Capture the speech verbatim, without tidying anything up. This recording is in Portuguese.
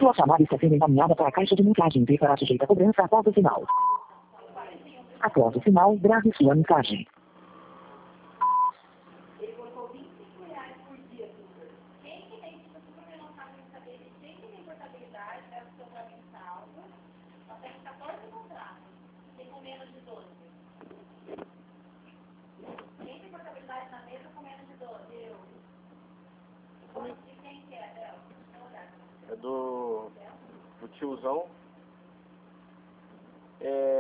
Sua chamada está sendo encaminhada para a caixa de mensagem e será sujeita a cobrança após o sinal. Após o sinal, grave sua mensagem. É do, do tiozão. É...